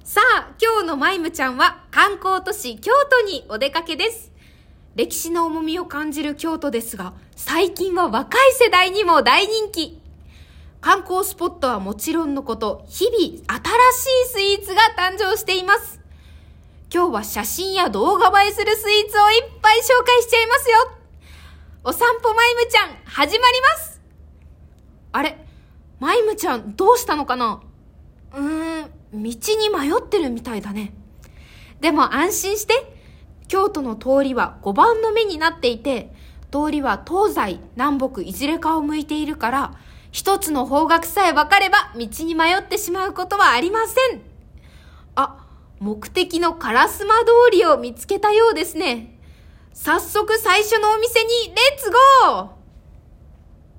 さあ、今日のマイムちゃんは観光都市京都にお出かけです。歴史の重みを感じる京都ですが、最近は若い世代にも大人気。観光スポットはもちろんのこと、日々新しいスイーツが誕生しています。今日は写真や動画映えするスイーツをいっぱい紹介しちゃいますよ。お散歩マイムちゃん、始まります。あれ、マイムちゃんどうしたのかな？道に迷ってるみたいだね。でも安心して。京都の通りは5番の目になっていて、通りは東西南北いずれかを向いているから、一つの方角さえ分かれば道に迷ってしまうことはありません。目的の烏丸通りを見つけたようですね。早速最初のお店にレッツゴー。